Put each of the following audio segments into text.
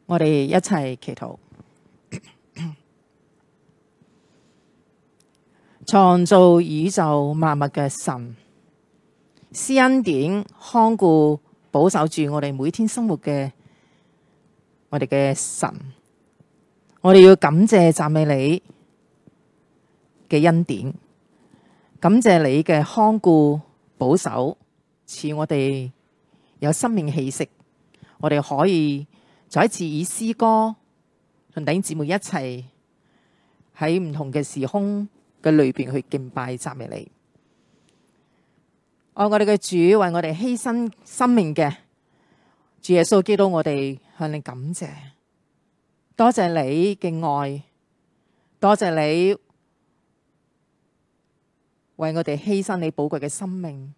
我哋一齊祈禱。創造宇宙萬物嘅神，施恩典看顧保守住我哋每天生活嘅我哋嘅神，我哋要感謝讚美你嘅恩典，感謝你嘅看顧保守，賜我哋有生命氣息，我哋可以再一次以詩歌同弟兄姊妹一齊喺唔同嘅時空嘅裏邊去敬拜讚美你。愛我哋嘅主為我哋犧牲生命嘅主耶穌基督，我哋向你感謝，多謝你嘅愛，多謝你為我哋犧牲你寶貴嘅生命。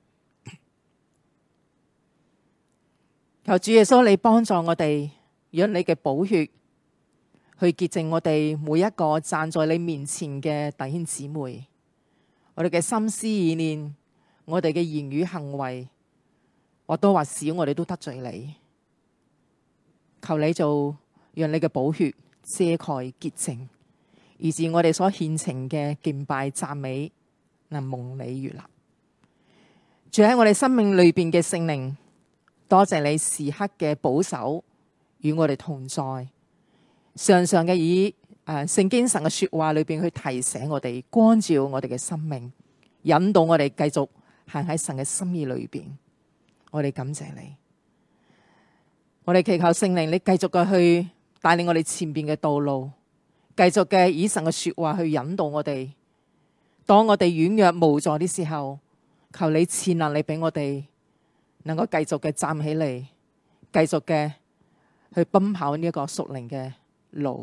求主耶穌你幫助我哋，讓你嘅寶血去潔淨我哋每一個站在你面前嘅弟兄姊妹，我哋嘅心思意念，我哋嘅言語行為，或多或少我哋都得罪你。求你做，讓你嘅寶血遮蓋潔淨，以致我哋所獻呈嘅敬拜讚美能蒙你悅納。住喺我哋生命裏邊嘅聖靈，多謝你時刻嘅保守與我哋同在，常常嘅以聖經神嘅說話裏邊去提醒我哋，光照我哋嘅生命，引導我哋繼續行喺神嘅心意裏邊。我哋感謝你，我哋祈求聖靈你繼續嘅去帶領我哋前邊嘅道路，繼續嘅以神嘅說話去引導我哋。當我哋軟弱無助的時候，求你賜能力俾我哋能夠繼續嘅站起嚟，繼續嘅去奔跑呢一個屬靈嘅路。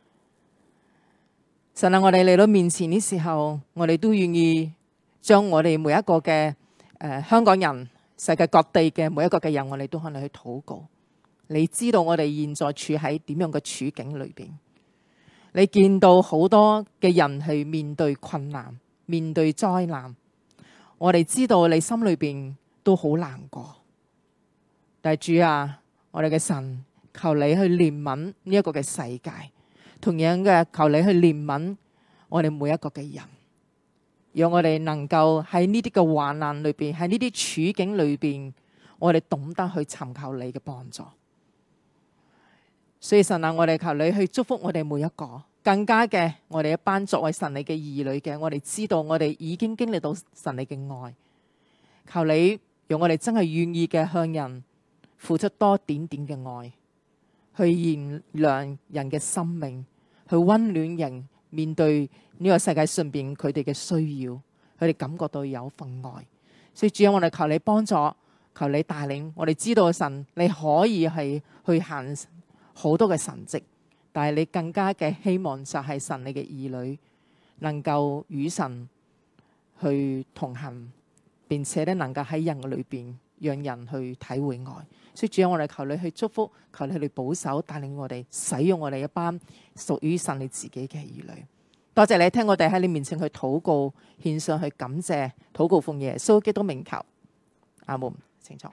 神啊，我哋嚟到面前的時候，我哋都願意將我哋每一個嘅香港人、世界各地嘅每一個嘅人，我哋都可能去禱告。你知道我哋現在處喺點樣嘅處境裏邊，你見到好多嘅人去面對困難、面對災難，我哋知道你心裏邊都好難過。但係主啊，我哋嘅神，求你去憐憫呢一個嘅世界，同樣嘅求你去憐憫我哋每一個嘅人，讓我哋能夠喺呢啲嘅患難裏邊，喺呢啲處境裏邊，我哋懂得去尋求你嘅幫助。所以神啊，我哋求你去祝福我哋每一個，更加嘅我哋一班作為神你嘅兒女嘅，我哋知道我哋已經經歷到神你嘅愛。求你讓我哋真係願意嘅向人付出多點點嘅愛，去燃亮人嘅生命，去溫暖人面對呢個世界上邊佢哋嘅需要，佢哋感覺到有份愛。所以主啊，我哋求你幫助，求你帶領。我哋知道神你可以係去行好多嘅神蹟，但係你更加嘅希望就係神你嘅兒女能夠與神去同行，並且咧能夠喺人嘅裏邊讓人去體會愛。所以主啊，我哋求你去祝福，求你去保守帶領我哋，使用我哋一班屬於神你自己嘅兒女。多謝你聽我哋喺你面前去禱告，獻上去感謝，禱告奉耶穌基督名求，阿門。請坐。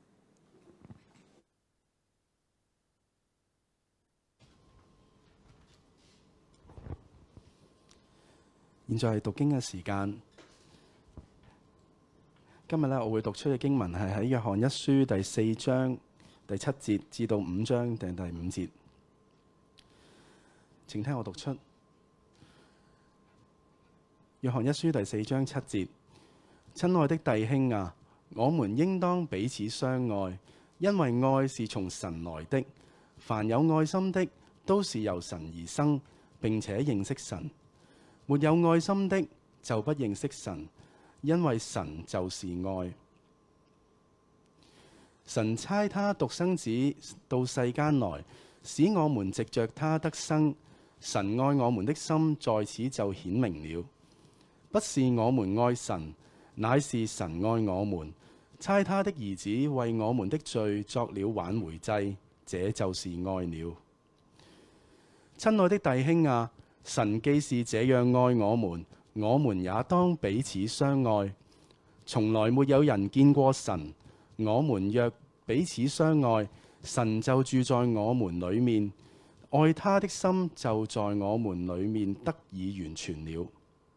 現在係讀經嘅時間。今日我會讀出嘅經文係喺約翰一書第4章第7節至到5章第5節。請聽我讀出。約翰一書第4章7節：親愛的弟兄啊，我們應當彼此相愛，因為愛是從神來的。凡有愛心的，都是由神而生，並且認識神。沒有愛心的，就不認識神，因為神就是愛。神差他獨生子到世間來，使我們藉着他得生。神愛我們的心在此就顯明了，不是我們愛神，乃是神愛我們，差他的兒子為我們的罪作了挽回祭，這就是愛了。親愛的弟兄啊，神既是這樣愛我們，我們也當彼此相愛。從來沒有人見過神，我們若彼此相愛， 神就住在我們裏面，愛他的心就在我們裏面得以完全了。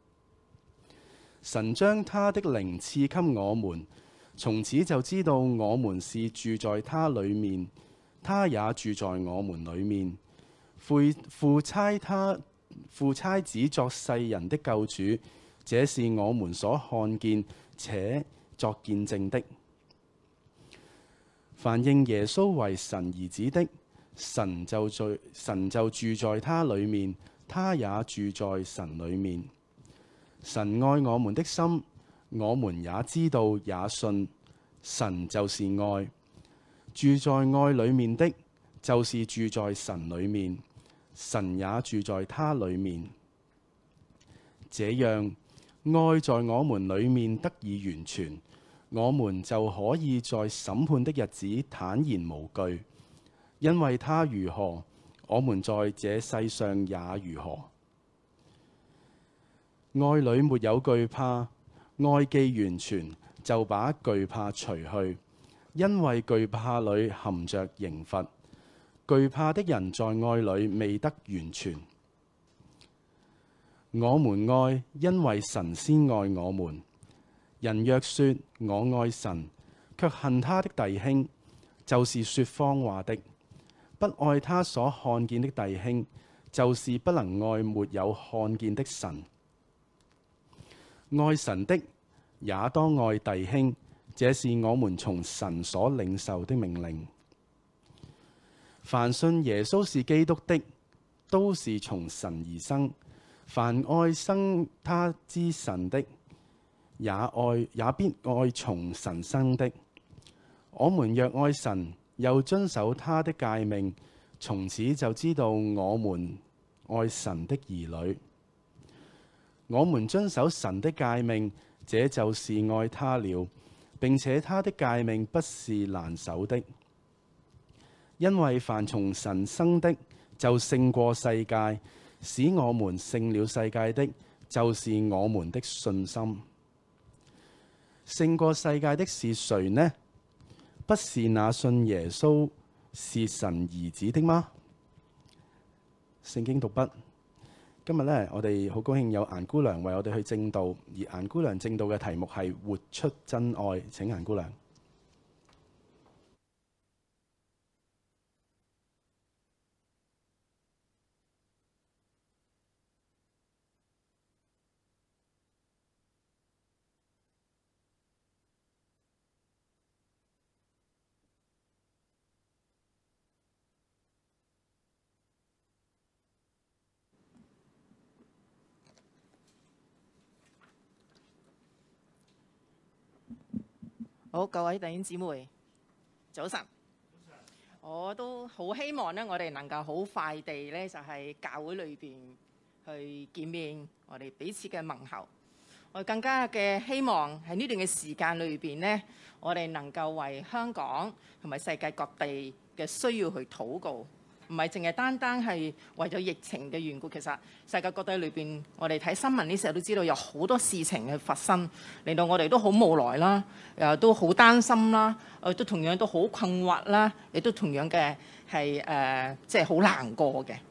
神將他的靈賜給我們，從此就知道我們是住在他裏面，他也住在我們裏面。父差子作世人的救主，這是我們所看見且作見證的。凡認耶穌為神兒子的，神就住在他裏面，他也住在神裏面。神愛我們的心，我們也知道也信，神就是愛。住在愛裏面的，就是住在神裏面，神也住在他裏面。這樣，愛在我們裏面得以完全，我們就可以在審判的日子坦然無懼，因為他如何，我們在這世上也如何。愛裏沒有懼怕，愛既完全，就把懼怕除去，因為懼怕裏含着刑罰。懼怕的人在愛裏未得完全。我們愛，因為神先愛我們。人若說我愛神，卻恨他的弟兄，就是說謊話的。不愛他所看見的弟兄，就是不能愛沒有看見的神。愛神的也當愛弟兄，這是我們從神所領受的命令。凡信耶穌是基督的，都是從神而生。凡愛生他之神的，也必愛從神生的。我們若愛神，又遵守他的誡命，從此就知道我們愛神的兒女。我們遵守神的誡命，這就是愛他了，並且他的誡命不是難守的。因為凡從神生的，就勝過世界，使我們勝了世界的，就是我們的信心。勝過世界的是誰呢？不是那信耶穌是神兒子的嗎？聖經讀畢。今日呢，我哋好高興有顏姑娘為我哋去證道，而顏姑娘證道嘅題目係活出真愛。請顏姑娘。 好，各位弟兄姊妹，早晨。我都好希望咧，我哋能夠好快地咧，就喺教會裏邊去見面，我哋彼此嘅問候。我更加嘅希望喺呢段嘅時間裏邊呢，我哋能夠為香港同埋世界各地嘅需要去禱告。唔係淨係單單係為咗疫情嘅緣故，其實世界各地裏邊，我哋睇新聞呢時候都知道有好多事情去發生，令到我哋都好無奈啦，都好擔心啦，都同樣都好困惑啦，亦都同樣嘅係即係好難過嘅。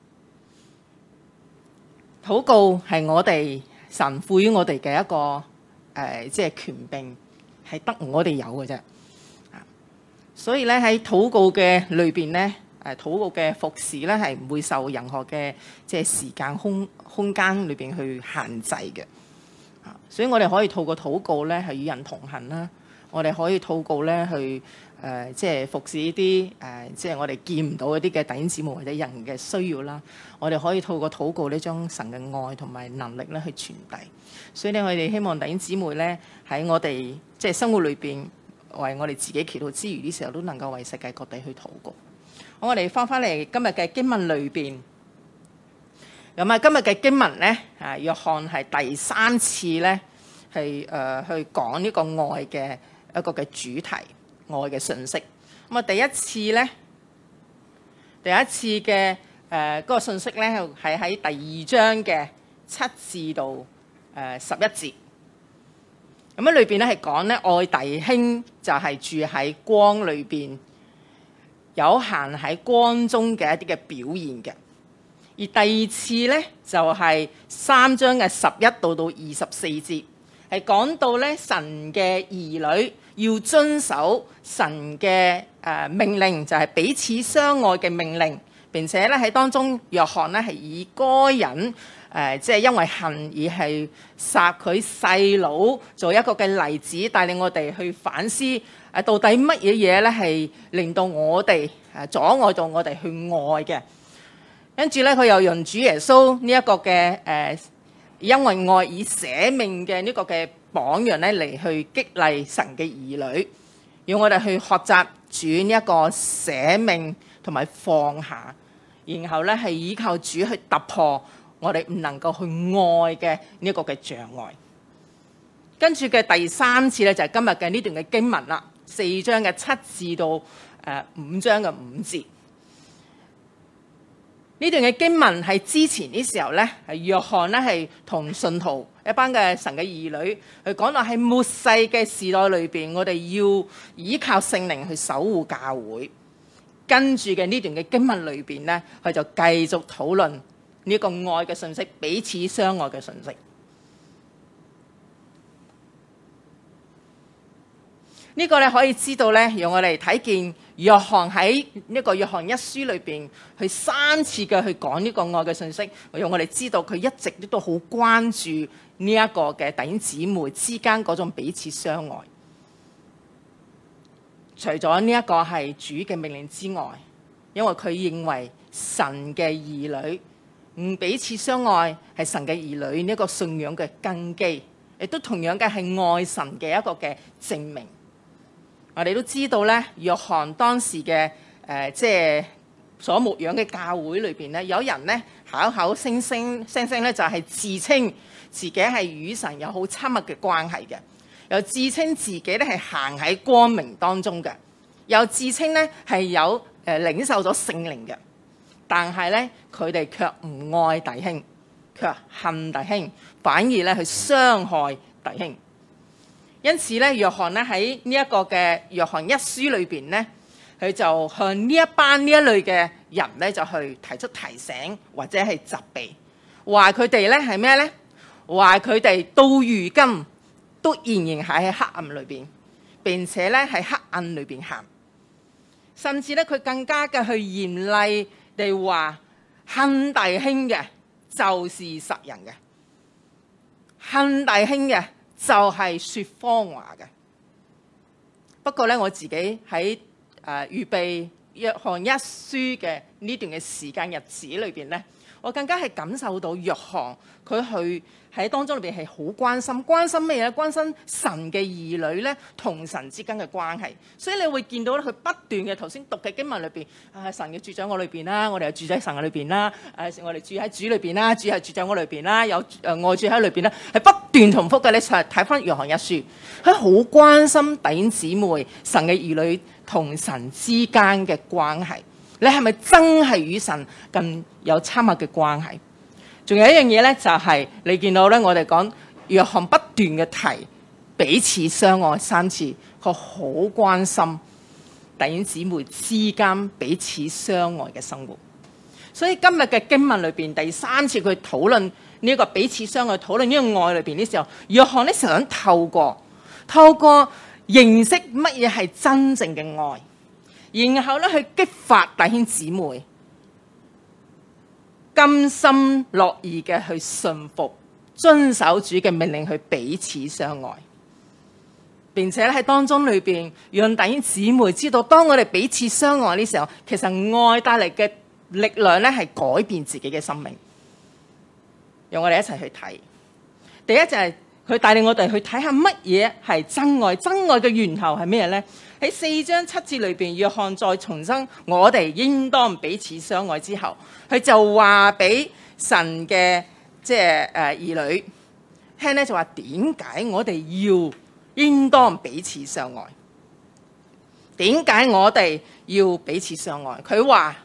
禱告係我哋神賦予我哋嘅一個即係權柄，係得我哋有嘅啫。所以咧喺禱告嘅裏邊咧。禱告嘅服侍咧係唔會受任何嘅即係時間空間裏邊去限制嘅。所以我哋可以透過禱告咧係與人同行啦。我哋可以禱告咧去即係服侍呢啲即係我哋見唔到嗰啲嘅弟兄姊妹或者人嘅需要啦。我哋可以透過禱告呢將神嘅愛同埋能力咧去傳遞。所以咧我哋希望弟兄姊妹咧喺我哋即係生活裏邊為我哋自己祈禱之餘，呢時候都能夠為世界各地去禱告。我哋翻嚟今日嘅經文裏邊，咁啊今日嘅經文咧，約翰係第3次咧，係去講呢個愛嘅一個嘅主題，愛嘅信息。咁啊第一次嘅嗰個信息咧，係喺第2章嘅7至到11節。咁喺裏邊咧係講咧愛弟兄就係住喺光裏邊。 有限喺光中嘅一啲嘅表現嘅。而第二次咧就係3章嘅11到24節，係講到咧神嘅兒女要遵守神嘅命令，就係彼此相愛嘅命令。並且咧喺當中，約翰咧係以該隱即係因為恨而係殺佢細佬做一個嘅例子，帶領我哋去反思到底乜嘢嘢咧係令到我哋阻礙到我哋去愛嘅。跟住咧，佢又用主耶穌呢一個嘅因為愛以捨命嘅呢個嘅榜樣咧嚟去激勵神嘅兒女，要我哋去學習主呢一個捨命同埋放下，然後咧係依靠主去突破我哋唔能夠去愛嘅呢一個嘅障礙。跟住嘅第3次咧就係今日嘅呢段嘅經文啦，4章嘅7至到5章嘅5節。呢段嘅經文係之前啲時候咧，係約翰咧係同信徒一班嘅神嘅兒女去講到喺末世嘅時代裏邊，我哋要依靠聖靈去守護教會。跟住嘅呢段嘅經文裏邊咧，佢就繼續討論呢個愛嘅信息，彼此相愛嘅信息。呢個咧可以知道咧，讓我哋睇見約翰喺呢個約翰一書裏邊，佢3次嘅去講呢個愛嘅信息，讓我哋知道佢一直都好關注呢一個嘅弟兄姊妹之間嗰種彼此相愛。除咗呢一個係主嘅命令之外，因為佢認為神嘅兒女彼此相愛係神嘅兒女呢個信仰嘅根基，亦都同樣嘅係愛神嘅一個嘅證明。我哋都知道咧，約翰當時嘅即係所牧養嘅教會裏邊咧，有人咧口口聲聲咧就係自稱自己係與神有好親密嘅關係嘅，又自稱自己咧係行喺光明當中嘅，又自稱咧係有領受咗聖靈嘅，但係咧佢哋卻唔愛弟兄，卻恨弟兄，反而咧去傷害弟兄。因此咧，約翰咧喺呢一個嘅約翰一書裏邊咧，佢就向呢一班呢一類嘅人咧，就去提出提醒或者係責備，話佢哋咧係咩咧？話佢哋到如今都仍然喺黑暗裏邊，並且咧喺黑暗裏邊行，甚至咧佢更加嘅去嚴厲地話，恨弟兄嘅就是殺人嘅，恨弟兄嘅就係說謊話嘅。不過咧，我自己喺預備約翰一書嘅呢段嘅時間日子裏邊咧，我更加係感受到約翰佢去喺當中裏邊係好關心咩嘢咧？關心神嘅兒女咧同神之間嘅關係。所以你會見到咧，佢不斷嘅頭先讀嘅經文裏邊，神嘅住在我裏邊啦，我哋又住喺神嘅裏邊啦，我哋住喺主裏邊啦，主係住在我裏邊啦，有我住喺裏邊啦，係不斷重複嘅。你睇翻約翰一書，佢好關心弟兄姊妹神嘅兒女同神之間嘅關係。你係咪真係與神更有親密嘅關係？仲有一樣嘢咧，就係你見到咧，我哋講約翰不斷嘅提彼此相愛3次，佢好關心弟兄姊妹之間彼此相愛嘅生活。所以今日嘅經文裏邊第3次佢討論呢一個彼此相愛，討論呢個愛裏邊嘅時候，約翰咧想透過認識乜嘢係真正嘅愛，然後咧去激發弟兄姊妹甘心樂意嘅去順服、遵守主嘅命令，去彼此相愛，並且喺當中裏邊讓弟兄姊妹知道，當我哋彼此相愛呢時候，其實愛帶嚟嘅力量咧係改變自己嘅生命。讓我哋一齊去睇。第一就係佢帶領我哋去睇下乜嘢係真愛，真愛嘅源頭係咩呢？喺4章7節裏邊，約翰再重申我哋應當彼此相愛之後，佢就話俾神嘅兒女聽咧，就話點解我哋要應當彼此相愛？點解我哋要彼此相愛？佢話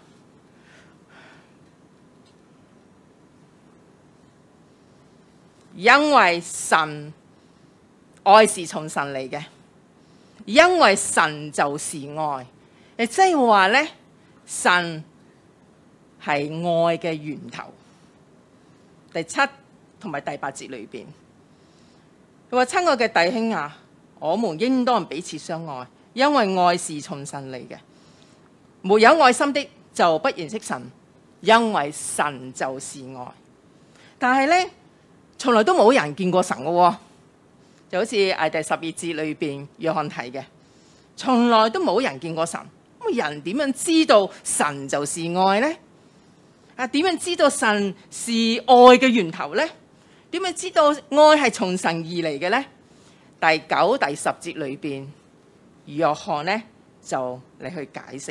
因為神愛是從神嚟嘅。因為神就是愛，即係話咧， 神係愛嘅源頭。第7同埋第8節裏邊，佢話：親愛嘅弟兄啊，我們應當彼此相愛，因為愛是從神嚟嘅。沒有愛心的就不認識神，因為神就是愛。但係呢，從來都冇人見過神嘅喎，就好似第12節裏邊約翰提嘅，從來都冇人見過神。咁人點樣知道神就是愛呢？點樣知道神是愛嘅源頭呢？點樣知道愛係從神而嚟嘅呢？第9、第10節裏邊，約翰呢就嚟去解釋。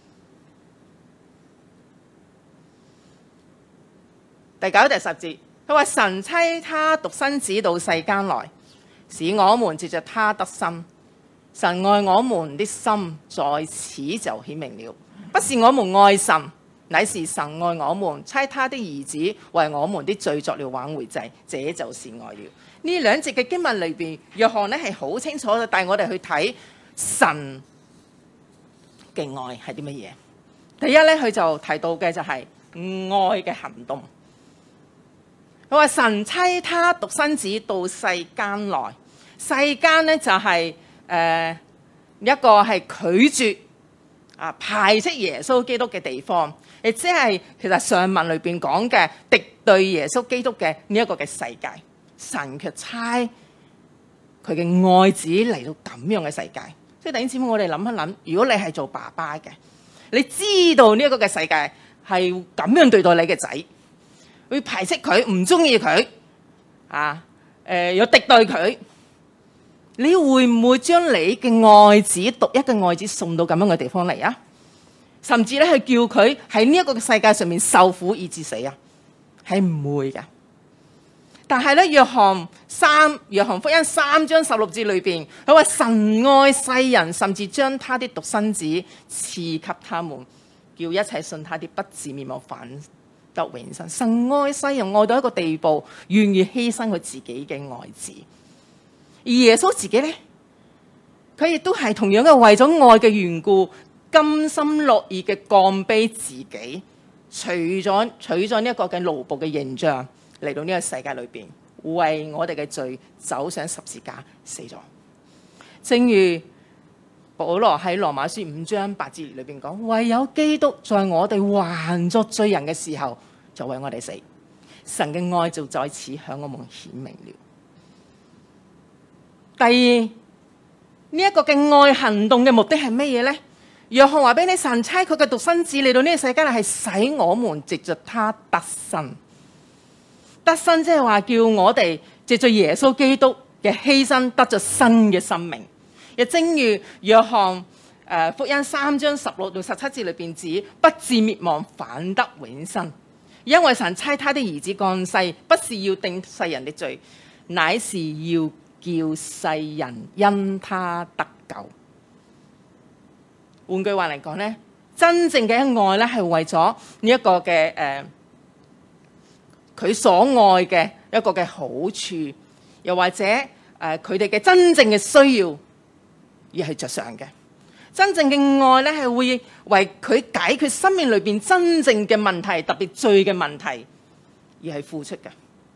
第9、第10節，佢話：神差他獨生子到世間來，使我們藉着他得生。神愛我們的心在此就顯明了，不是我們愛神，乃是神愛我們，差他的兒子為我們的罪作了挽回祭，這就是愛了。呢兩節嘅經文裏邊，約翰呢係好清楚嘅，帶我哋去睇神嘅愛係啲乜嘢。第一呢，佢就提到嘅就係愛嘅行動。佢話神差他獨生子到世間來，世間呢就係一個係拒絕排斥耶穌基督嘅地方，亦即係其實上文裏邊講嘅敵對耶穌基督嘅呢一個嘅世界。神卻差佢嘅愛子嚟到咁樣嘅世界。即係弟兄姊妹，我哋諗一諗，如果你係做爸爸嘅，你知道呢一個嘅世界係咁樣對待你嘅仔，會排斥佢，唔中意佢，有敵對佢，你會唔會將你嘅愛子，獨一嘅愛子送到咁樣嘅地方嚟啊？甚至咧去叫佢喺呢一個世界上面受苦以致死啊？係唔會噶。但係咧，約翰福音3章16節裏邊，佢話神愛世人，甚至將他的獨生子賜給他們，叫一切信他的不至滅亡，反得永生。神愛世人愛到一個地步，願意犧牲佢自己嘅愛子。而耶穌自己呢，佢亦都係同樣嘅為咗愛嘅緣故，甘心樂意嘅降卑自己，取咗呢一個嘅奴僕嘅形象嚟到呢個世界裏邊，為我哋嘅罪走上十字架死咗。正如保羅喺羅馬書5章8節裏邊講，唯有基督在我哋還作罪人嘅時候就為我哋死，神嘅愛就在此向我們顯明了。第二，呢一個嘅愛行動嘅目的係乜嘢呢？約翰話俾你，神差佢嘅獨生子嚟到呢個世界係使我們藉着他得生。得生即係話叫我哋藉着耶穌基督嘅犧牲得咗新嘅生命。亦正如約翰福音3章16到17節裏邊指，不至滅亡，反得永生。因為神差他的兒子降世，不是要定世人的罪，乃是要叫世人因他得救。換句話嚟講呢，真正嘅愛咧係為咗呢一個嘅佢所愛嘅一個嘅好處，又或者佢哋嘅真正嘅需要而係着想嘅。真正嘅愛咧係會為佢解決生命裏邊真正嘅問題，特別罪嘅問題而係付出嘅，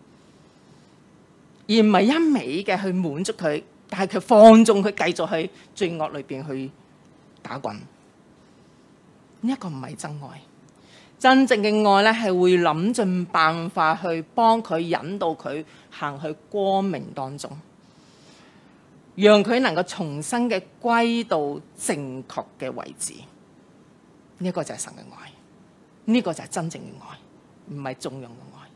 而唔係一味嘅去滿足佢，但係佢放縱佢繼續去罪惡裏邊去打滾。呢一個唔係真愛。真正嘅愛咧係會諗盡辦法去幫佢引導佢行去光明當中，讓佢能夠重新嘅歸到正確嘅位置。呢一個就係神嘅愛，呢個就係真正嘅愛，唔係縱容嘅愛。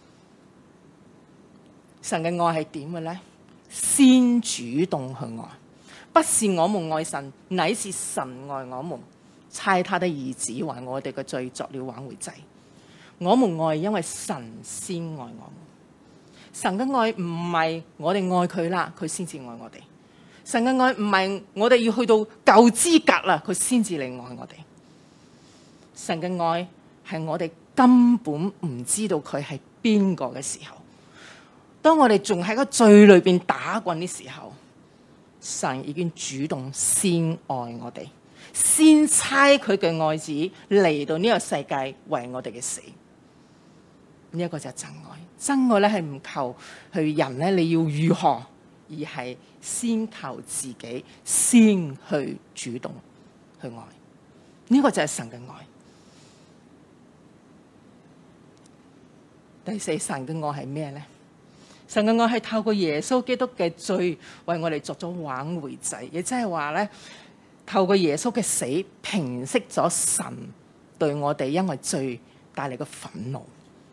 神嘅愛係點嘅咧？先主動去愛，不是我們愛神，乃是神愛我們，差他的兒子為我哋嘅罪作了挽回祭。我們愛，因為神先愛我們。神嘅愛唔係我哋愛佢啦，佢先至愛我哋。神嘅愛唔係我哋要去到夠資格啦，佢先至嚟愛我哋。神嘅愛係我哋根本唔知道佢係邊個嘅時候，當我哋仲喺個罪裏邊打滾嘅時候，神已經主動先愛我哋。 先差佢嘅愛子嚟到呢個世界為我哋嘅死。呢一個就係真愛。真愛咧係唔求去人咧你要如何，而係先求自己，先去主動去愛。呢個就係神嘅愛。第四，神嘅愛係咩咧？神嘅愛係透過耶穌基督嘅罪為我哋作咗挽回祭，亦即係話咧，透過耶穌嘅死平息咗神對我哋因為罪帶嚟嘅憤怒。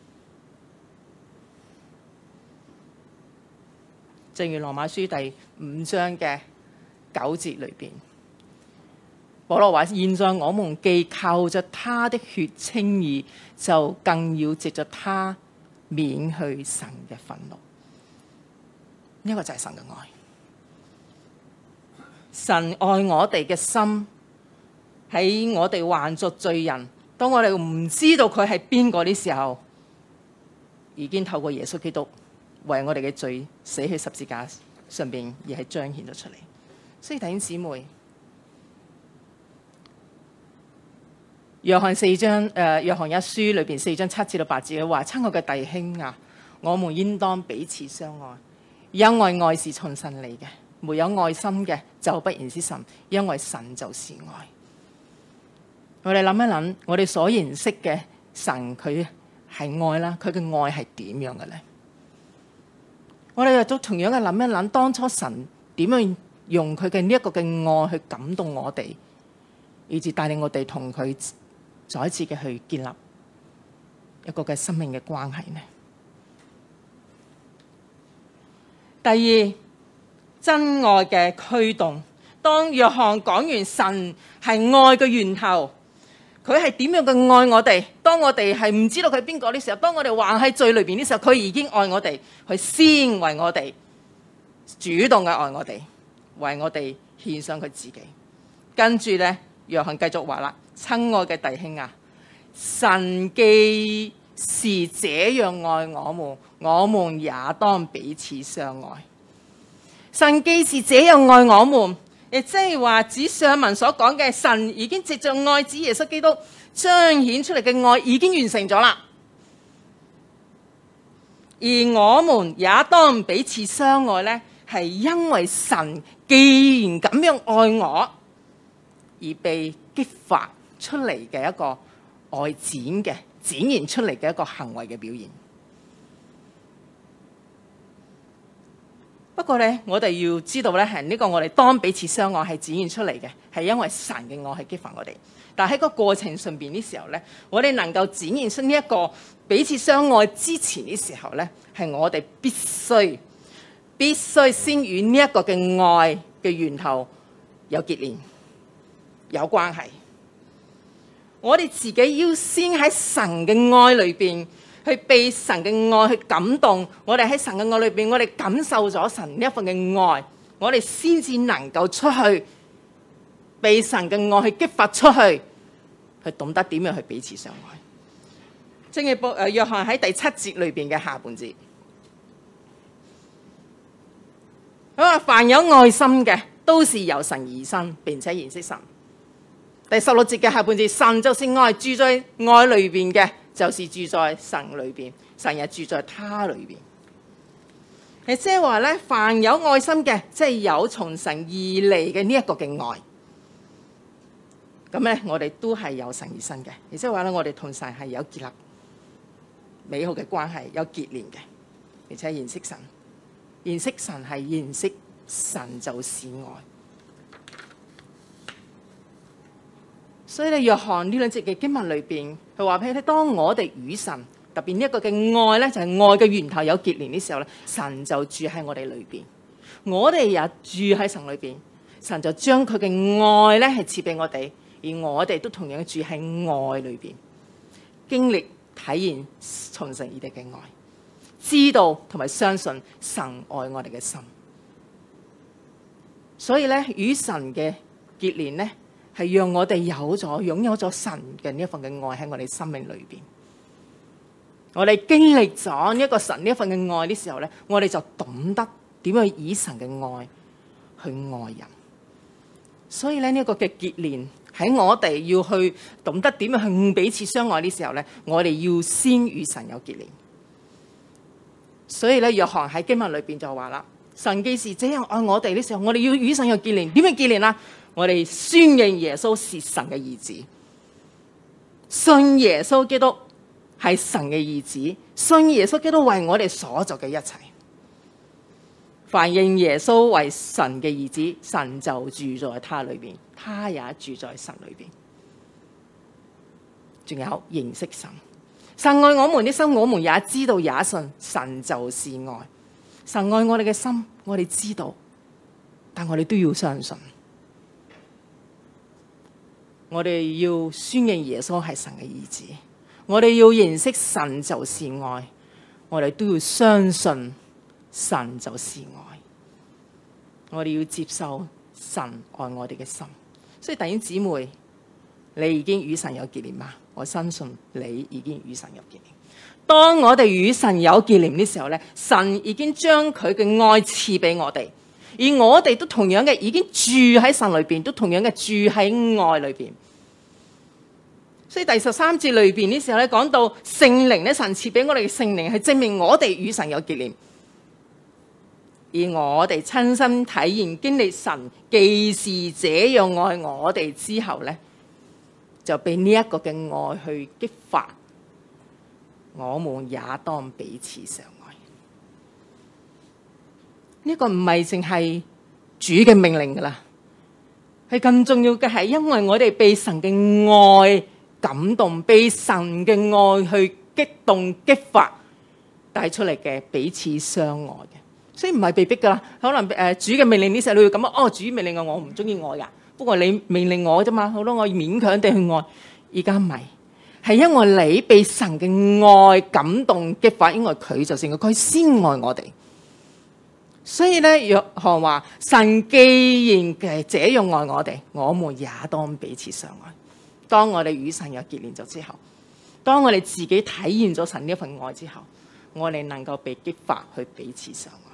正如羅馬書第5章嘅9節裏邊，保羅話：現在我們既靠着他的血稱義，就更要藉着他免去神嘅憤怒。呢個就係神嘅愛。神愛我哋嘅心，喺我哋還作罪人，當我哋唔知道佢係邊個的時候，已經透過耶穌基督為我哋嘅罪死喺十字架上邊，而係彰顯咗出嚟。所以弟兄姊妹，約翰一書裏邊4章7至8節，佢話：親愛嘅弟兄啊，我們應當彼此相愛，因為愛是從神嚟嘅，沒有愛心嘅就不認識神，因為神就是愛。我哋諗一諗，我哋所認識嘅神，佢係愛啦，佢嘅愛係點樣嘅咧？我哋又都同樣嘅諗一諗，當初神點樣用佢嘅呢一個嘅愛去感動我哋，以致帶領我哋同佢再一次嘅去建立一個嘅生命嘅關係呢？第二，真愛嘅驅動。當約翰講完神係愛嘅源頭，佢係點樣嘅愛我哋？當我哋係唔知道佢係邊個的時候，當我哋還喺罪裏邊的時候，佢已經愛我哋，佢先為我哋主動嘅愛我哋，為我哋獻上佢自己。跟住咧，約翰繼續話啦：親愛嘅弟兄啊，神既是這樣愛我們，我們也當彼此相愛。神既是這樣愛我們，亦即係話指上文所講嘅，神已經藉着愛子耶穌基督彰顯出嚟嘅愛已經完成咗啦。而我們也當彼此相愛呢，係因為神既然咁樣愛我，而被激發出嚟嘅一個外展現出嚟嘅一個行為嘅表現。不過咧，我哋要知道咧，係呢個我哋當彼此相愛係展現出嚟嘅，係因為神嘅愛係激發我哋。但係喺個過程上邊呢時候咧，我哋能夠展現出呢一個彼此相愛之前呢時候咧，係我哋必須先與呢一個嘅愛嘅源頭有結連、有關係。我哋自己要先喺神嘅愛裏邊，去被神嘅愛去感動，我哋喺神嘅愛裏邊，我哋感受咗神呢一份嘅愛，我哋先至能夠出去，被神嘅愛去激發出去，去懂得點樣去彼此相愛。正如約翰喺第7節裏邊嘅下半節，佢話：凡有愛心嘅，都是由神而生，並且認識神。第16節嘅下半節，神就是愛，住在愛裏邊嘅，就是住在神裏邊，神也住在他裏邊。係即係話咧，凡有愛心嘅，即係有從神而嚟嘅呢一個嘅愛。咁咧，我哋都係由神而生嘅，亦即係話咧，我哋同神係有結合美好嘅關係，有結連嘅，而且認識神。認識神係認識神就是愛。所以咧，約翰呢兩節嘅經文裏邊，佢話俾你聽，當我哋與神特別呢一個嘅愛咧，就係愛嘅源頭有結連的時候咧，神就住喺我哋裏邊，我哋也住喺神裏邊，神就將佢嘅愛咧係賜俾我哋，而我哋都同樣住喺愛裏邊，經歷體驗從神而嚟嘅愛，知道同埋相信神愛我哋嘅心。所以咧，與神嘅結連咧，係讓我哋擁有咗神嘅呢一份嘅愛喺我哋生命裏邊。我哋經歷咗呢一個神呢一份嘅愛嘅時候咧，我哋就懂得點樣以神嘅愛去愛人。所以咧，呢一個嘅結連喺我哋要去懂得點樣去彼此相愛的時候咧，我哋要先與神有結連。所以咧，約翰喺經文裏邊就話啦：神既是這樣愛我哋的時候，我哋要與神有結連。點樣結連啊？我哋宣認耶穌是神嘅兒子，信耶穌基督係神嘅兒子，信耶穌基督為我哋所做嘅一切。凡認耶穌為神嘅兒子，神就住在他裏邊，他也住在神裏邊。仲有認識神，神愛我們的心，我們也知道也信，神就是愛。神愛我哋嘅心，我哋知道，但我哋都要相信。我哋要宣認耶穌係神嘅兒子，我哋要認識神就是愛，我哋都要相信神就是愛。我哋要接受神愛我哋嘅心。所以弟兄姊妹，你已經與神有結連嗎？我相信你已經與神有結連。當我哋與神有結連的時候咧，神已經將佢嘅愛賜俾我哋，而我哋都同樣嘅已經住喺神裏邊，都同樣嘅住喺愛裏邊。所以第13節裏邊呢時候咧，講到聖靈咧，神賜俾我哋嘅聖靈係證明我哋與神有結連，而我哋親身體驗經歷神既是這樣愛我哋之後咧，就被呢一個嘅愛去激發，我們也當彼此相愛。呢個唔係淨係主嘅命令噶啦，係更重要嘅係因為我哋被神嘅愛感動，被神嘅愛去激動激發帶出嚟嘅彼此相愛嘅，所以唔係被逼噶啦。可能主嘅命令呢時候你會咁啊，主命令我唔中意愛噶，不過你命令我啫嘛，好多我勉強地去愛。而家唔係，係因為你被神嘅愛感動激發，因為佢就成佢先愛我哋。所以咧，約翰話：神既然嘅這樣愛我哋，我們也當彼此相愛。當我哋與神有結連咗之後，當我哋自己體驗咗神呢一份愛之後，我哋能夠被激發去彼此相愛。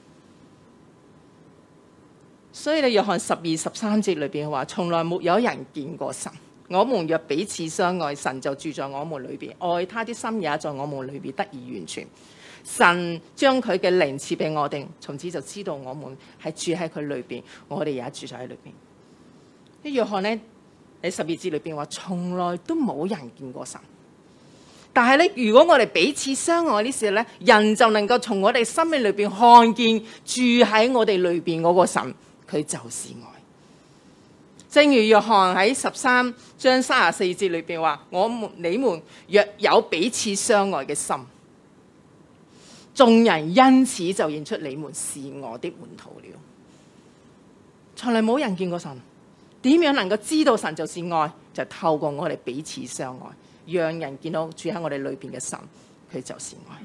所以咧，約翰12、13節裏邊話：從來沒有人見過神。我們若彼此相愛，神就住在我們裏邊，愛他的心也在我們裏邊得以完全。神將佢嘅靈賜俾我哋，從此就知道我們係住喺佢裏邊，我哋也住在喺裏邊。呢約翰呢喺12節裏邊話：從來都冇人見過神。但係咧，如果我哋彼此相愛呢時咧，人就能夠從我哋生命裏邊看見住喺我哋裏邊嗰個神，佢就是愛。正如約翰喺13章34節裏邊話：你們若有彼此相愛嘅心，眾人因此就認出你們是我的門徒了。從來冇人見過神，點樣能夠知道神就是愛？就透過我哋彼此相愛，讓人見到住喺我哋裏邊嘅神，佢就是愛。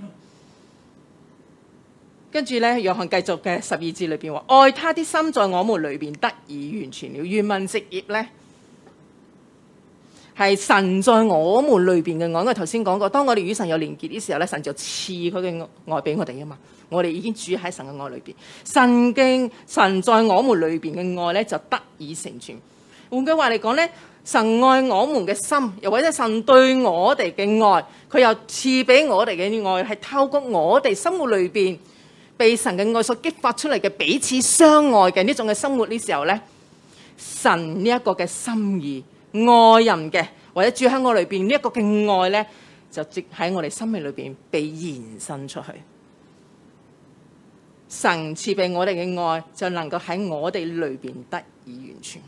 跟住咧，約翰繼續嘅12節裏邊話：愛他的心在我們裏邊得以完全了。原文直譯咧係神在我們裏邊嘅愛。因為頭先講過，當我哋與神有連結嘅時候咧，神就賜佢嘅愛俾我哋啊嘛。我哋已經住喺神嘅愛裏邊，神在我們裏邊嘅愛咧就得以成全。換句話嚟講咧，神愛我們嘅心，又或者神對我哋嘅愛，佢又賜俾我哋嘅愛，係透過我哋生活裏邊被神嘅愛所激發出嚟嘅彼此相愛嘅呢種嘅生活呢時候咧，神呢一個嘅心意愛人嘅，或者住喺我裏邊呢一個嘅愛咧，就即喺我哋生命裏邊被延伸出去。神賜俾我哋嘅愛就能夠喺我哋裏邊得以完全，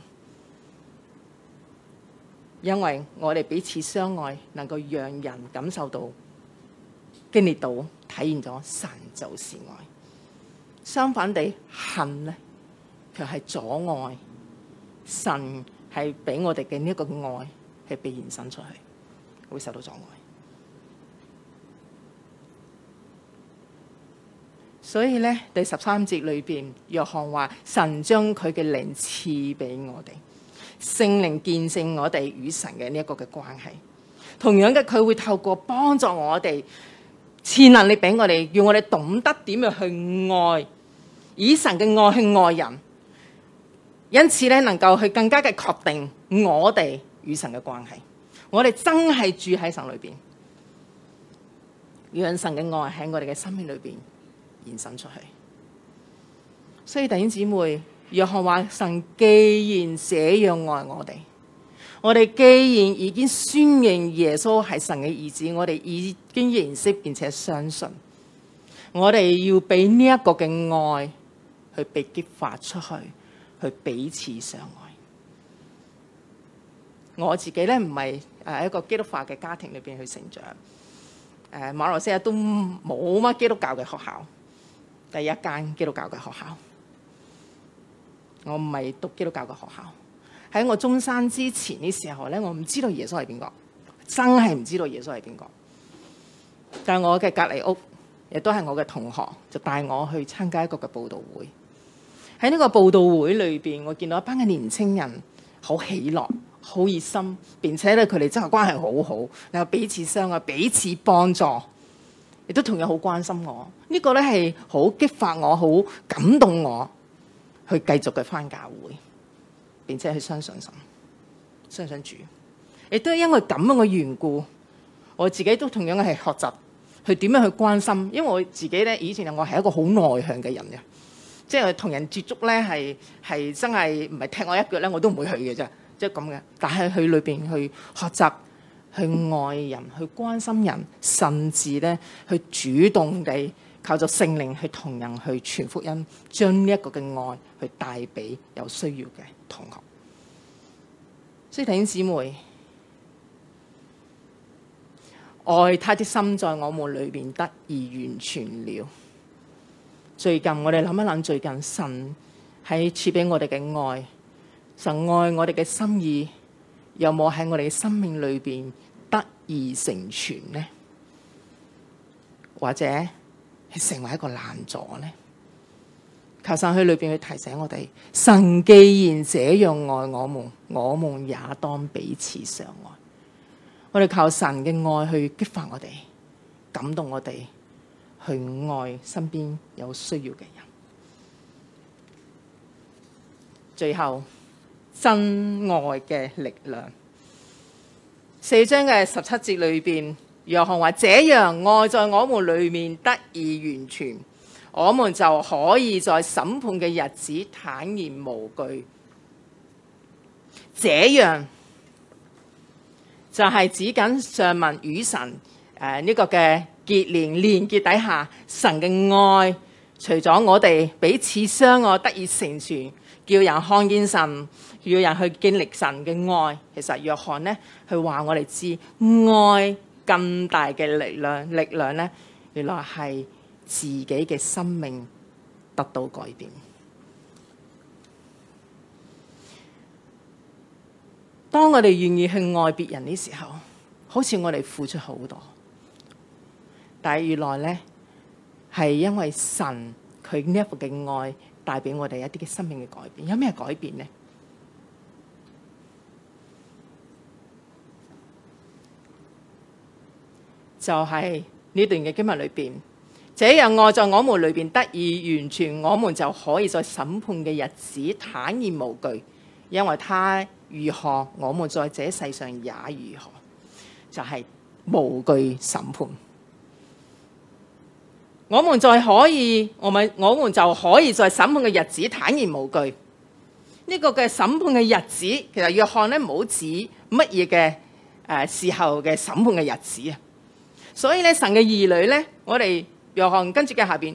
因為我哋彼此相愛，能夠讓人感受到、經歷到、體驗咗神就是愛。相反地，恨咧，卻係阻礙神係俾我哋嘅呢一個愛係被延伸出去，會受到阻礙。所以咧，第13節裏邊，約翰話：神將佢嘅靈賜俾我哋，聖靈見證我哋與神嘅呢一個嘅關係。同樣嘅，佢會透過幫助我哋，賜能力俾我哋，要我哋懂得點樣去愛，以神嘅愛去愛人， 因此咧能夠去更加嘅確定我哋與神嘅關係，我哋真係住喺神裏邊，讓神嘅愛喺我哋嘅生命裏邊延伸出去。所以弟兄姊妹，約翰話神既然這樣愛我哋既然已經宣認耶穌係神嘅兒子，我哋已經認識並且相信，我哋要俾呢一個嘅愛去被激發出去，去彼此相愛。我自己咧唔係一個基督化嘅家庭裏邊去成長，馬來西亞都冇乜基督教嘅學校，第一間基督教嘅學校。我唔係讀基督教嘅學校。喺我中山之前嘅時候咧，我唔知道耶穌係邊個，真係唔知道耶穌係邊個。但係我嘅隔離屋，亦都係我嘅同學，就帶我去參加一個嘅佈道會。喺呢個佈道會裏邊，我見到一班嘅年青人好喜樂、好熱心，並且咧佢哋真係關係好好，然後彼此相愛、彼此幫助，亦都同樣好關心我。呢個咧係好激發我、好感動我，去繼續嘅返教會，並且去相信神、相信主。亦都因為咁樣嘅緣故，我自己都同樣係學習去點樣去關心。因為我自己咧以前我係一個好內向嘅人嘅，即係同人接觸咧係真係唔係踢我一腳咧我都唔會去嘅啫，即係咁嘅。但係去裏邊去學習去愛人、去關心人，甚至咧去主動地靠著聖靈去同人去傳福音，將呢一個嘅愛去帶俾有需要嘅同學。所以弟兄姊妹，愛他的心在我們裏邊得以完全了。最近我哋諗一諗，最近神喺賜俾我哋嘅愛，神愛我哋嘅心意，有冇喺我哋嘅生命裏邊得以成全呢？或者係成為一個攔阻呢？求神喺裏邊去提醒我哋，神既然這樣愛我們，我們也當彼此相愛。我哋靠神嘅愛去激發我哋，感動我哋去愛身邊有需要嘅人。最後，真愛嘅力量，4章嘅17節裏邊，約翰話：這樣愛在我們裏面得以完全，我們就可以在審判嘅日子坦然無懼。這樣就係指緊上文與神呢個嘅連結底下，神嘅愛，除咗我哋彼此相愛得以成全，叫人看見神，叫人去經歷神嘅愛。其實約翰呢，佢話我哋知愛更大嘅力量呢，原來係自己嘅生命得到改變。當我哋願意去愛別人嘅時候，好似我哋付出好多，但係原來咧係因為神佢呢一份嘅愛帶俾我哋一啲嘅生命嘅改變。有咩改變呢？就係呢段嘅經文裏邊，這樣愛在我們裏邊得以完全，我們就可以在審判嘅日子坦然無懼，因為他如何，我們在這世上也如何，就係無懼審判。我們就可以在審判嘅日子坦然無懼。呢個嘅審判嘅日子，其實約翰咧冇指乜嘢嘅時候嘅審判嘅日子啊。所以咧，神嘅兒女咧，我哋約翰跟住嘅下邊，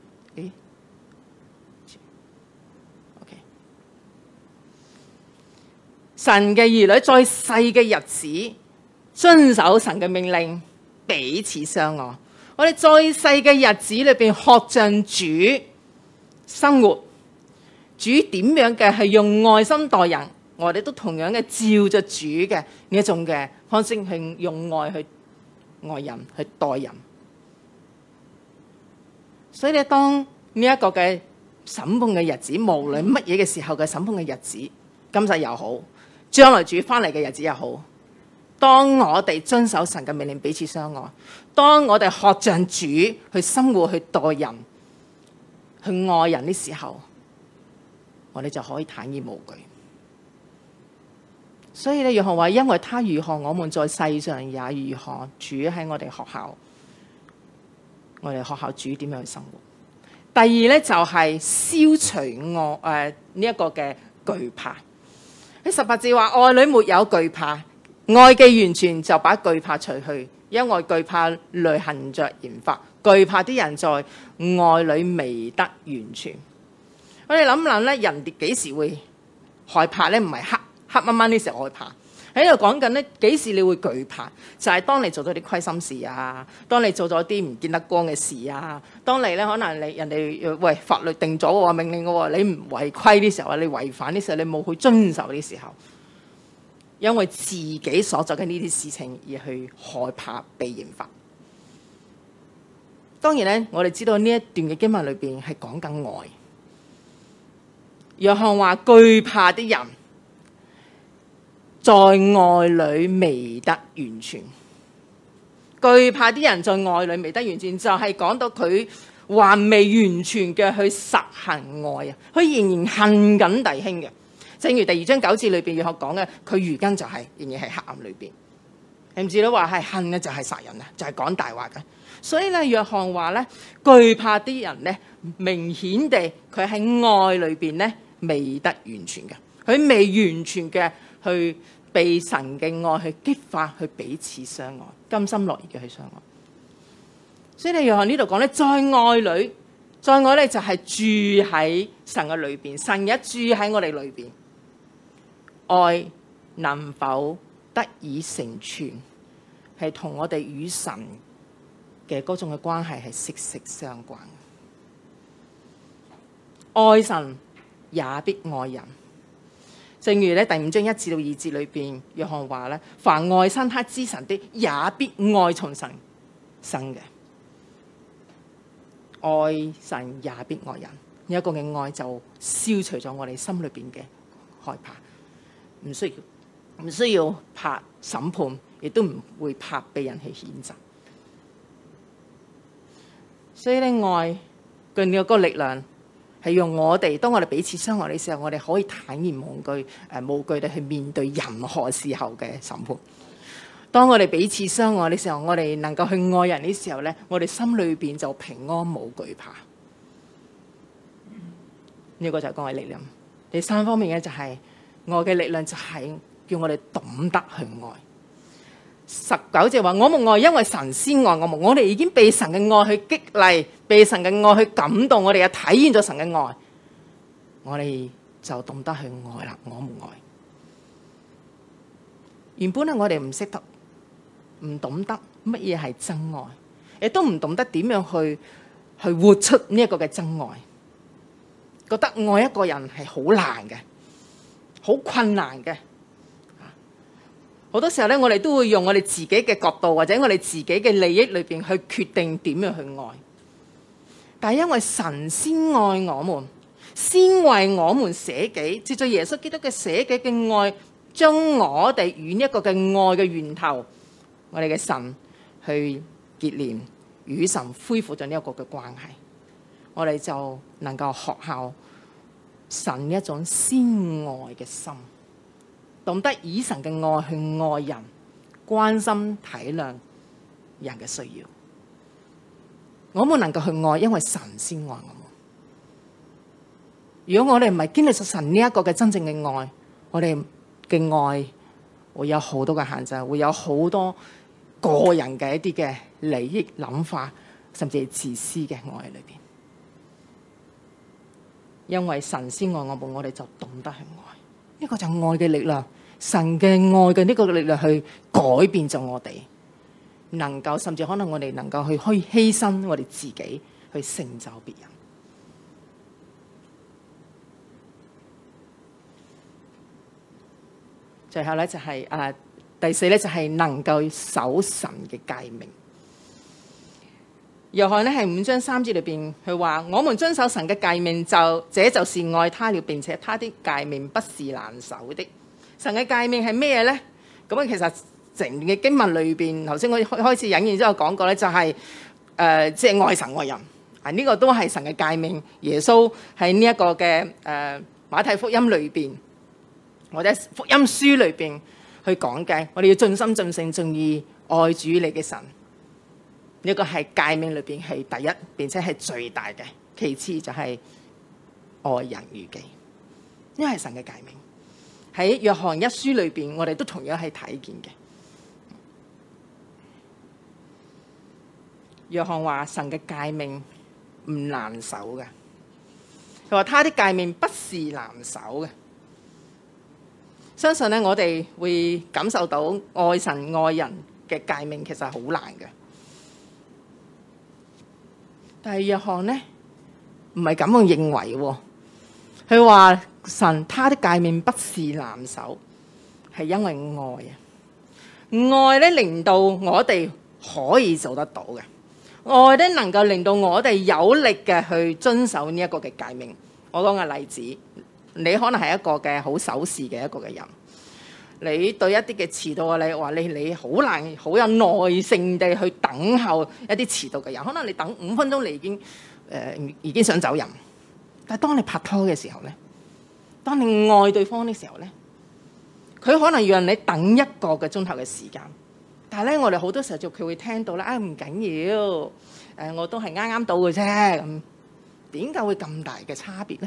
神嘅兒女在世嘅日子遵守神嘅命令，彼此相愛。我哋在世嘅日子裏邊學像主生活，主點樣嘅係用愛心待人，我哋都同樣嘅照着主嘅呢一種嘅方式去用愛去愛人，去待人。所以咧，當呢一個嘅審判嘅日子，無論乜嘢嘅時候嘅審判嘅日子，今世又好，將來主翻嚟嘅日子又好，當我哋遵守神嘅命令，彼此相愛，當我哋學像主去生活、去待人、去愛人的時候， 我哋就可以坦然無懼。所以咧，約翰話：因為他如何，我們在世上也如何。主喺我哋學校，我哋學校主點樣去生活？第二咧就係、消除我呢一個嘅懼怕。喺18節話：愛裏沒有懼怕，愛既完全就把懼怕除去，因為懼怕累行着刑罰，懼怕啲人在愛裏未得完全。我哋諗諗咧，人哋幾時會害怕咧？唔係黑掹掹呢時候害怕，喺度講緊咧幾時你會懼怕？就係、當你做咗啲虧心事啊，當你做咗啲唔見得光嘅事啊，當你咧可能你人哋喂法律定咗喎命令嘅喎，你唔違規啲時候啊，你違反啲時候，你冇去遵守啲時候，因為自己所做嘅呢啲事情而去害怕被刑罰。當然咧，我哋知道呢一段嘅經文裏邊係講緊愛。約翰話：懼怕啲人在愛裏未得完全，懼怕啲人在愛裏未得完全，就係講到佢還未完全嘅去實行愛啊，佢仍然恨緊弟兄嘅。正如第2章9節裏邊約翰講嘅，佢如今就係仍然係黑暗裏邊。你唔知道話係恨嘅就係殺人啊，就係講大話嘅。所以咧，約翰話咧，懼怕啲人咧，明顯地佢喺愛裏邊咧未得完全嘅，佢未完全嘅去被神嘅愛去激發，去彼此相愛，甘心樂意嘅去相愛。所以你約翰呢度講咧，在愛裏，在愛咧就係住喺神嘅裏邊，神一住喺我哋裏邊，愛能否得以成全，係同我哋與神嘅嗰種嘅關係係息息相關。愛神也必愛人。正如咧第5章1至2節裏邊，約翰話咧：凡愛生他之神的，也必愛從神生嘅。愛神也必愛人，呢一個嘅愛就消除咗我哋心裏邊嘅害怕，唔需要怕審判，亦都唔會怕被人去譴責。所以咧，愛嘅呢個力量係用我哋，當我哋彼此相愛嘅時候，我哋可以坦然無懼地去面對任何時候嘅審判。當我哋彼此相愛嘅時候，我哋能夠去愛人嘅時候咧，我哋心裏邊就平安冇懼怕。呢個就係講愛力量。第3方面嘅就係愛嘅力量，就係叫我哋懂得去愛。19節話：我們愛，因為神先愛我們。我哋已經被神嘅愛去激勵，被神嘅愛去感動，我哋又體驗咗神嘅愛，我哋就懂得去愛啦。我們愛。原本咧，我哋唔識得，唔懂得乜嘢係真愛，亦都唔懂得點樣去活出呢一個嘅真愛。覺得愛一個人係好難嘅，好困難嘅。好多時候咧，我哋都會用我哋自己嘅角度，或者我哋自己嘅利益裏邊去決定點樣去愛。但係因為神先愛我們，先為我們捨己，藉著耶穌基督嘅捨己嘅愛，將我哋與一個嘅愛嘅源頭，我哋嘅神去結連，與神恢復咗呢一個嘅關係，我哋就能夠學效神一種先愛嘅心。懂得以神嘅愛去愛人，關心體諒人嘅需要。我們能夠去愛，因為神先愛我們。如果我哋唔係經歷咗神呢一個嘅真正嘅愛，我哋嘅愛會有好多嘅限制，會有好多個人嘅一啲嘅利益諗法，甚至係自私嘅愛裏邊。因為神先愛我們，我哋就懂得去愛。呢個就係愛嘅力量，神嘅愛嘅呢個力量去改變咗我哋，能夠甚至可能我哋能夠去犧牲我哋自己去成就別人。最後咧就係第4咧就係能夠守神嘅誡命。約翰咧係5章3節裏邊，佢話：我們遵守神嘅誡命，這就是愛他了，並且他的誡命不是難守的。神嘅誡命係咩咧？咁啊，其實成段嘅經文裏邊，頭先我開始引言之後講過咧，就係即係愛神愛人啊，呢個都係神嘅誡命。耶穌喺呢一個嘅馬太福音裏邊或者福音書裏邊去講嘅，我哋要盡心盡性盡意愛主你嘅神。呢個係誡命裏邊係第一，並且係最大嘅。其次就係愛人如己，呢係神嘅誡命。喺約翰一書裏邊，我哋都同樣係睇見嘅。約翰話神嘅誡命唔難守嘅，佢話他的誡命不是難守嘅。相信咧，我哋會感受到愛神愛人嘅誡命其實係好難嘅。但係約翰呢，唔係咁樣認為喎，佢話神他的誡命不是難守，係因為愛啊！愛咧令到我哋可以做得到嘅，愛咧能夠令到我哋有力嘅去遵守呢一個嘅誡命。我講個例子，你可能係一個嘅好守時嘅一個嘅人，你對一啲嘅遲到啊，你話你好難好有耐性地去等候一啲遲到嘅人，可能你等5分鐘，你已經想走人。但係當你拍拖嘅時候咧，當你愛對方嘅時候咧，佢可能讓你等一個嘅鐘頭嘅時間，但係咧我哋好多時候就佢會聽到啦，唔緊要，我都係啱啱到嘅啫。咁點解會咁大嘅差別咧？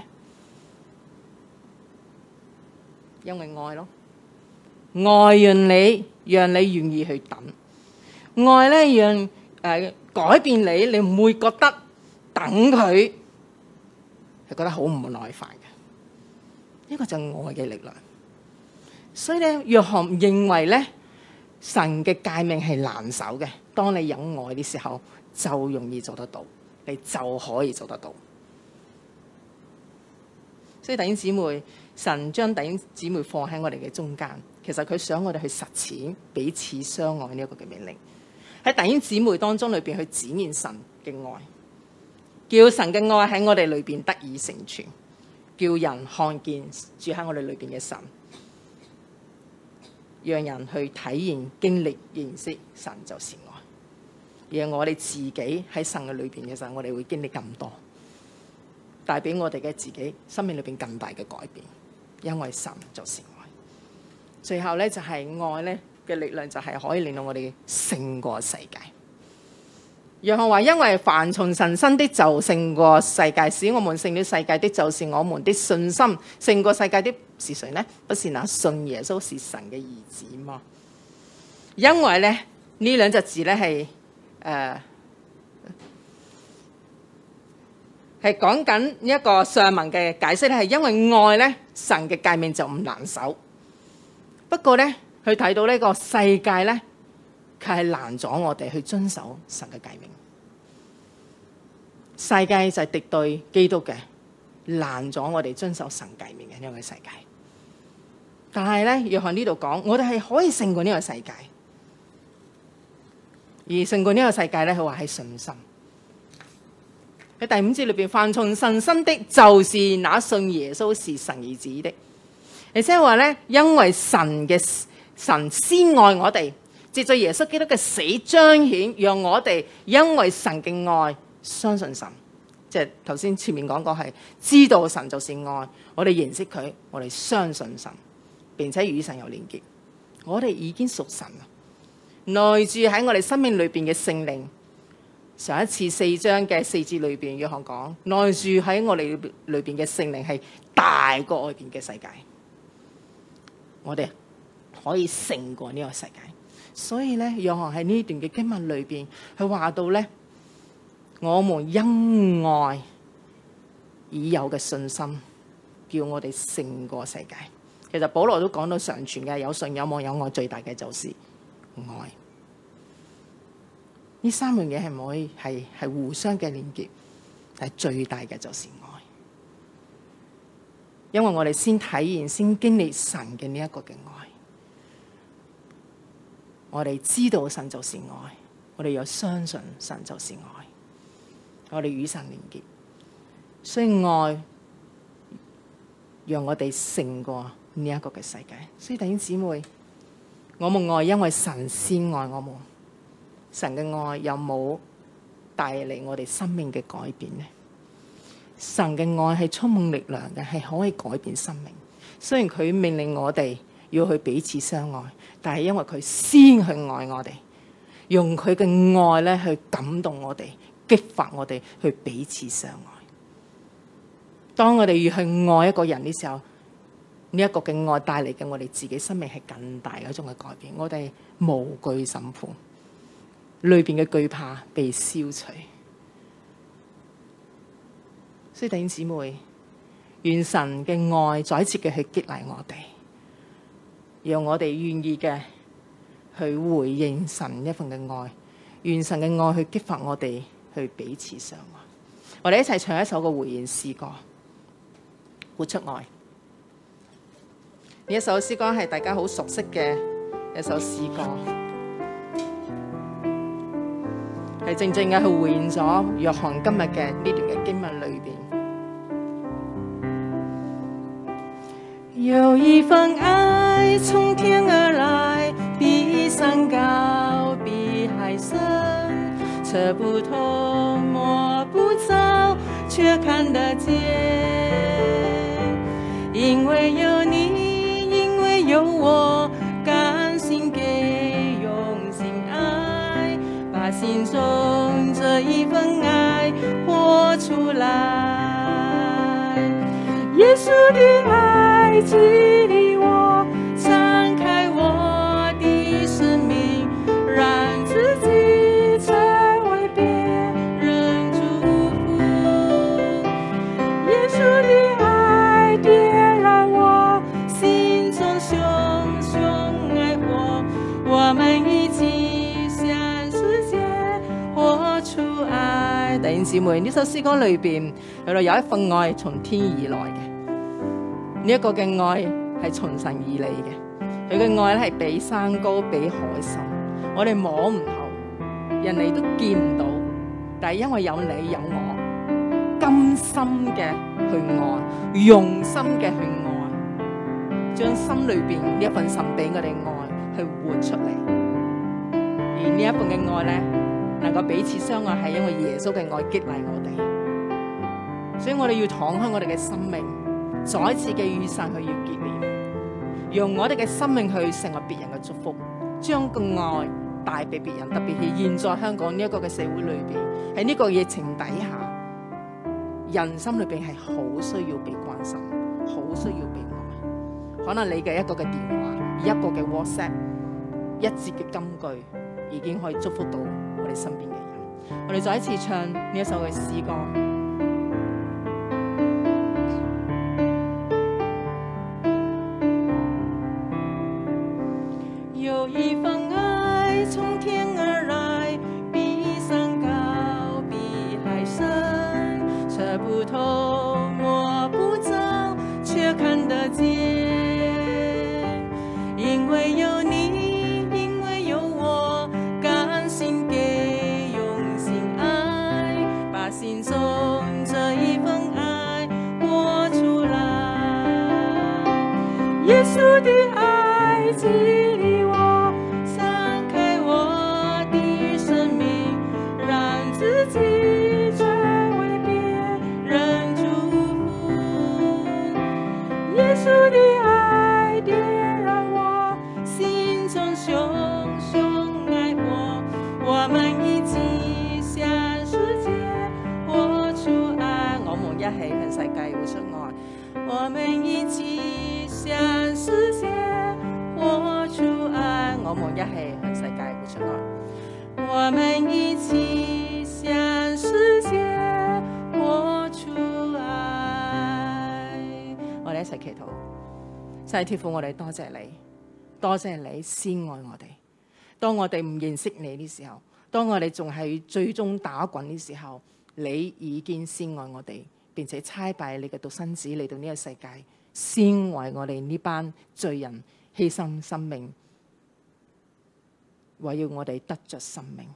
因為愛咯。愛讓你願意去等，愛咧讓改變你，你唔會覺得等佢係覺得好唔耐煩嘅。呢個就係愛嘅力量。所以咧，約翰認為咧，神嘅誡命係難守嘅。當你有愛嘅時候，就容易做得到，你就可以做得到。所以弟兄姊妹，神將弟兄姊妹放喺我哋嘅中間。其實佢想我哋去實踐彼此相愛呢一個嘅命令，喺弟兄姊妹當中裏邊去展現神嘅愛，叫神嘅愛喺我哋裏邊得以成全，叫人看見住喺我哋裏邊嘅神，讓人去體驗經歷認識神就是愛。讓我哋自己喺神嘅裏邊嘅時候，我哋會經歷更多，帶俾我哋嘅自己生命裏邊更大嘅改變，因為神就是愛。最後咧就係愛咧嘅力量，就係可以令到我哋勝過世界。約翰話：因為凡從神生的就勝過世界，使我們勝了世界的就是我們的信心。勝過世界的是誰呢？不是那信耶穌是神嘅兒子嗎？因為咧呢兩隻字咧係講緊一個上文嘅解釋咧，係因為愛咧，神嘅誡命就唔難守。不過咧，佢睇到呢個世界咧，佢係難咗我哋去遵守神嘅誡命。世界就係敵對基督嘅，難咗我哋遵守神誡命嘅呢個世界。但係咧，約翰呢度講，我哋係可以勝過呢個世界，而勝過呢個世界咧，佢話係信心。喺第5節裏邊，凡從神生的，就是那信耶穌是神兒子的。亦即係話咧，因為神先愛我哋，藉着耶穌基督嘅死彰顯，讓我哋因為神嘅愛相信神。即係頭先前面講過係知道神就是愛，我哋認識佢，我哋相信神，並且與神有連結。我哋已經屬神啦，內住喺我哋生命裏邊嘅聖靈。上一次4章嘅4節裏邊，約翰講內住喺我哋裏邊嘅聖靈係大過外邊嘅世界。我哋可以勝過呢個世界，所以咧，約翰喺呢段嘅經文裏邊，佢話到咧，我們因愛已有嘅信心，叫我哋勝過世界。其實保羅都講到常存嘅有信有望有愛，最大嘅就是愛。呢3樣嘢係唔可以係互相嘅連結，但係最大嘅就是愛。因為我哋先體驗、先經歷神嘅呢一個嘅愛，我哋知道神就是愛，我哋又相信神就是愛，我哋與神連結，所以愛讓我哋勝過呢一個嘅世界。所以弟兄姊妹，我們愛，因為神先愛我們，神嘅愛有冇帶嚟我哋生命嘅改變呢？ 神嘅愛係充滿力量嘅，係可以改變生命。雖然佢命令我哋要去彼此相愛，但係因為佢先去愛我哋，用佢嘅愛咧去感動我哋，激發我哋去彼此相愛。當我哋要去愛一個人嘅時候，呢一個嘅愛帶嚟嘅我哋自己生命係更大嘅一種嘅改變。我哋無懼審判，裏邊嘅懼怕被消除。所以弟兄姊妹，願神嘅愛再次嘅去激勵我哋，讓我哋願意嘅去回應神一份嘅愛，願神嘅愛去激發我哋去彼此相愛。我哋一齊唱一首嘅回應詩歌，活出愛。呢一首詩歌係大家好熟悉嘅一首詩歌，係正正嘅去回應咗約翰今日嘅呢段嘅經文裏邊。有一份愛從天而來，比山高，比海深，測不透，摸不着，卻看得見。因為有你，因為有我，甘心給，用心愛，把心中這一份愛活出來。耶穌的愛激勵我，敞開我的生命，讓自己成為別人祝福。耶穌的愛點燃我心中熊熊愛火，我們一起向世界活出愛。弟兄姊妹，呢首詩歌裏邊有一份愛從天而來嘅。呢一個嘅愛係從神而嚟嘅，佢嘅愛咧係比山高，比海深，我哋摸唔透，人哋都見唔到，但係因為有你有我，甘心嘅去愛，用心嘅去愛，將心裏邊呢一份神俾我哋愛去活出嚟。而呢一份嘅愛咧，能夠彼此相愛，係因為耶穌嘅愛激勵我哋，所以我哋要敞開我哋嘅生命，再次嘅與神去要結連，用我哋嘅生命去成為別人嘅祝福，將個愛帶俾別人。特別係現在香港呢一個嘅社會裏邊，喺呢個疫情底下，人心裏邊係好需要被關心，好需要被愛。可能你嘅一個嘅電話，一個嘅 WhatsApp， 一節嘅金句，已經可以祝福到我哋身邊嘅人。我哋再一次唱呢一首嘅詩歌。有一份愛從天而來，比山高，比海深，測不透，摸不着，卻看得見。因為有你，因為有我，甘心給，用心愛，把心中這一份愛活出來。耶穌的愛激勵我，自己成為別人祝福。耶穌的愛點燃我心中熊熊愛火，我們一起向世界活出愛。我們一起向世界活出愛，我們一起向世界活出愛。我們一起向世界活出愛，我們一起向世界活出愛。我哋一齊祈禱，真係天父，我哋多謝你，多謝你先愛我哋。當我哋唔認識你嘅時候，當我哋仲係最終打滾嘅時候，你已經先愛我哋，並且差派你嘅獨生子嚟到呢個世界，先為我哋呢班罪人犧牲生命，為要我哋得着生命。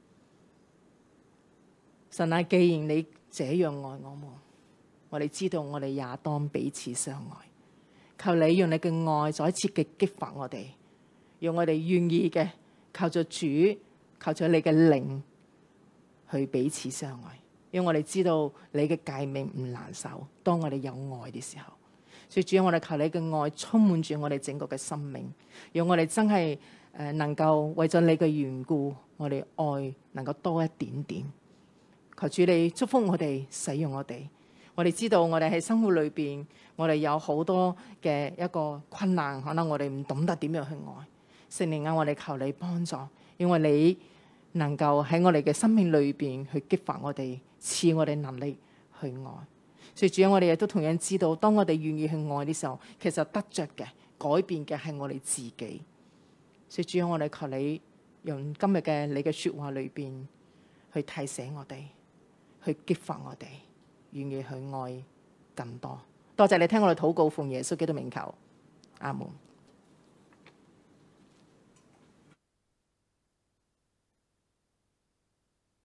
神啊，既然你這樣愛我們，我哋知道我哋也當彼此相愛。求你用你嘅愛再一次嘅激發我哋，讓我哋願意嘅靠着主，靠着你嘅靈去彼此相愛。 因為我哋知道你嘅誡命唔難守，當我哋有愛嘅時候。所以主啊，我哋求你嘅愛充滿住我哋整個嘅生命，讓我哋真係能夠為咗你嘅緣故，我哋愛能夠多一點點。求主你祝福我哋，使用我哋。我哋知道我哋喺生活裏邊，我哋有好多嘅一個困難，可能我哋唔懂得點樣去愛。聖靈啊，我哋求你幫助，因為你能夠喺我哋嘅生命裏邊去激發我哋，賜我哋能力去愛。所以主啊，我哋亦都同樣知道，當我哋願意去愛嘅時候，其實得着嘅改變嘅係我哋自己。所以主啊，我哋求你用今日嘅你嘅說話裏邊去提醒我哋，去激發我哋，願意去愛更多。多謝你聽我哋禱告，奉耶穌基督名求，阿門。